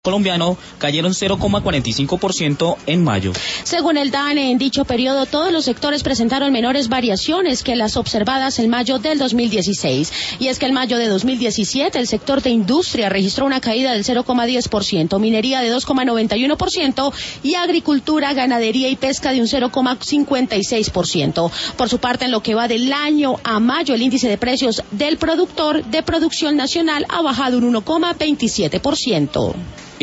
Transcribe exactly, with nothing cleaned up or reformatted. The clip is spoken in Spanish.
colombiano cayeron cero coma cuarenta y cinco por ciento en mayo. Según el DANE, en dicho periodo todos los sectores presentaron menores variaciones que las observadas en mayo del dos mil dieciséis. Y es que en mayo de dos mil diecisiete el sector de industria registró una caída del cero coma diez por ciento, minería de dos coma noventa y uno por ciento y agricultura, ganadería y pesca de un cero coma cincuenta y seis por ciento. Por su parte, en lo que va del año a mayo, el índice de precios del productor de producción nacional ha bajado un uno coma veintisiete por ciento.